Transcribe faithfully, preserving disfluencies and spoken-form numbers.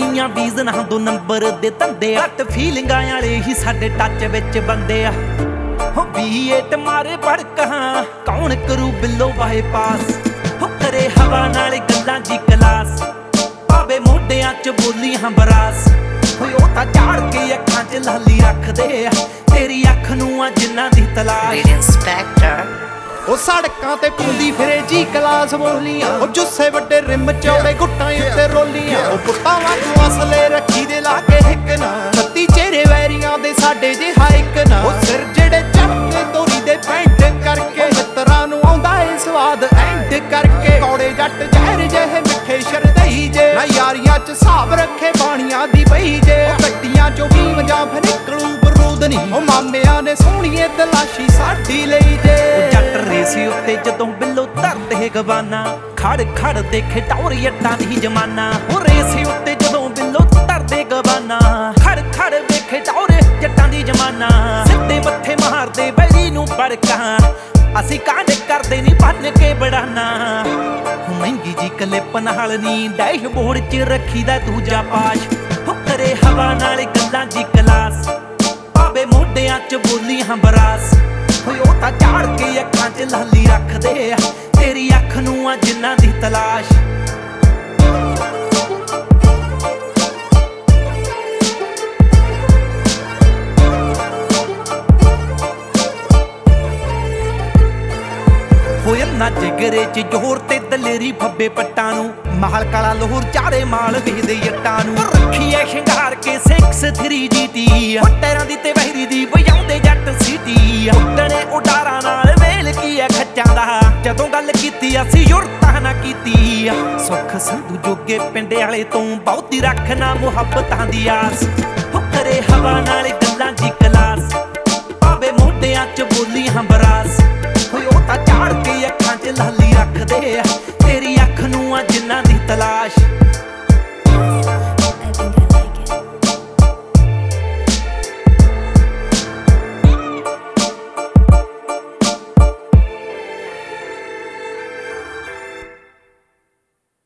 ਦੁਨੀਆ ਵੀਜ਼ ਨਾ ਦੋ ਨੰਬਰ ਦੇ ਧੰਦੇ ਆ ਘੱਟ ਫੀਲਿੰਗਾਂ ਵਾਲੇ ਹੀ ਸਾਡੇ ਟੱਚ ਵਿੱਚ ਬੰਦੇ ਆ ਹੋ ਵੀ ਏਟ ਮਾਰੇ ਭੜਕਾਂ ਕੌਣ ਕਰੂ ਬਿੱਲੋ ਬਾਈਪਾਸ ਹੋ ਕਰੇ ਹਵਾ ਨਾਲ ਗੱਲਾਂ ਜੀ ਕਲਾਸ ਪਾਵੇ ਮੋਢਿਆਂ ਚ ਬੋਲੀਆਂ ਬਰਾਸ ਹੋਏ ਉਹ ਤਾਂ ਝਾੜ ਕੇ ਅੱਖਾਂ ਚ ਲਾਲੀ ਰੱਖਦੇ ਆ ਤੇਰੀ ਅੱਖ ਨੂੰ ਆ ਜਿੰਨਾਂ ਦੀ ਤਲਾਸ਼ ਇੰਸਪੈਕਟਰ ਉਹ ਸੜਕਾਂ ਤੇ ਪੁੰਦੀ ਫਿਰੇ ਜੀ ਕਲਾਸ ਬੋਲੀਆਂ ਉਹ ਜੁੱਸੇ ਵੱਡੇ ਰਿਮ ਚੌੜੇ ਗੁੱਟਾਂ ਉੱਤੇ ਰੋਲੀਆਂ ਉਹ ਪੁੱਤਾਂ ਵਾਂਗੂ ਅਸਲੇ ਰੱਖੀ ਦੇ ਲਾ ਕੇ ਹਿੱਕ ਨਾ ਛੱਤੀ ਚਿਹਰੇ ਵੈਰੀਆਂ ਦੇ ਸਾਡੇ ਜਿਹਾ ਇੱਕ ਨਾ ਉਹ ਸਿਰ ਜਿਹੜੇ ਚੱਕ ਕੇ ਤੋਰੀ ਦੇ ਪੈਂਟ ਕਰਕੇ ਮਿੱਤਰਾਂ ਨੂੰ ਆਉਂਦਾ ਏ ਸਵਾਦ ਐਂਡ ਕਰਕੇ ਕੌੜੇ ਜੱਟ ਜ਼ਹਿਰ ਜਿਹੇ ਮਿੱਠੇ ਸ਼ਰਦਈ ਜੇ ਨਾ ਯਾਰੀਆਂ ਚ ਹਿਸਾਬ ਰੱਖੇ ਬਾਣੀਆਂ ਦੀ ਬਈ ਜੇ ਉਹ ਗੱਡੀਆਂ ਚੋਂ ਵੀ ਜਾਂ ਫਿਰ ਨਿਕਲੂ ਬਰੂਦ ਨਹੀਂ ਉਹ ਮਾਮਿਆਂ ਨੇ ਸੋਹਣੀਏ ਤਲਾਸ਼ੀ ਸਾਡੀ ਲਈ ਜੇ ਜੱਟ ਰੇਸੀ ਉੱਤੇ ਜਦੋਂ ਬਿੱਲੋ ਧਰਦੇ ਗਵਾਨਾ ਖੜ ਖੜ ਦੇਖੇ ਟੌਰੀ ਅੱਟਾਂ ਦੀ ਜਮਾਨਾ ਉਹ ਰੇਸੀ ਉੱਤੇ ਜਦੋਂ ਬਿੱਲੋ ਧਰਦੇ ਗਵਾਨਾ ਖੜ ਖੜ ਵੇਖੇ ਟੌਰੇ ਜੱਟਾਂ ਦੀ ਜਮਾਨਾ ਸਿੱਧੇ ਮੱਥੇ ਮਾਰਦੇ ਬੈਰੀ ਨੂੰ ਪੜਕਾਂ ਅਸੀਂ ਕਾਂਡ ਕਰਦੇ ਨਹੀਂ ਬੰਨ ਕੇ ਬੜਾਨਾ ਮਹਿੰਗੀ ਜੀ ਕਲਿੱਪ ਨਾਲ ਨੀ ਡੈਸ਼ਬੋਰਡ ਚ ਰੱਖੀਦਾ ਦੂਜਾ ਪਾਸ਼ ਹੋ ਕਰੇ ਹਵਾ ਨਾਲ ਗੱਲਾਂ ਜੀ ਕਲਾਸ ਪਾਵੇ ਮੋਢਿਆਂ ਚ ਬੋਲੀਆਂ ਬਰਾਸ ਹੋਏ ਉਹ ਤਾਂ ਝਾੜ ਕੇ ਅੱਖਾਂ ਚ ਲਾਲੀ ਰੱਖਦੇ ਆ ਤੇਰੀ ਅੱਖ ਨੂੰ ਆ ਜਿੰਨਾਂ ਦੀ ਤਲਾਸ਼ ਹੋਏ ਨਾ ਜਿਗਰੇ ਚ ਜ਼ੋਰ ਤੇ ਦਲੇਰੀ ਫੱਬੇ ਪੱਟਾਂ ਨੂੰ ਮਾਲ ਕਾਲਾ ਲੋਹਰ ਚਾਰੇ ਮਾਲ ਵੇਖਦੇ ਜੱਟਾਂ ਨੂੰ ਰੱਖੀ ਐ ਸ਼ਿੰਗਾਰ ਕੇ ਸਿਕਸ ਥਰੀ ਜੀ ਟੀ ਟੈਰਾਂ ਦੀ ਤੇ ਵਹਿਰੀ ਦੀ ਵਜਾਉਂਦੇ ਜੱਟ ਸਿਟੀ ਉੱਡਣੇ ਉਡਾਰਾਂ ਨਾਲ ਵੇਲ ਕੀ ਐ ਖੱਚਾਂ ਦਾ ਜਦੋਂ ਗੱਲ ਕੀਤੀ ਅਸੀਂ ਯੁਰਤਾਂ ਨਾ ਕੀਤੀ ਸੁੱਖ ਸੰਧੂ ਜੋਗੇ ਪਿੰਡ ਵਾਲੇ ਤੋਂ ਬਹੁਤੀ ਰੱਖਣਾ ਮੁਹੱਬਤਾਂ ਦੀ ਆਸ ਹੋ ਕਰੇ ਹਵਾ ਨਾਲ ਗੱਲਾਂ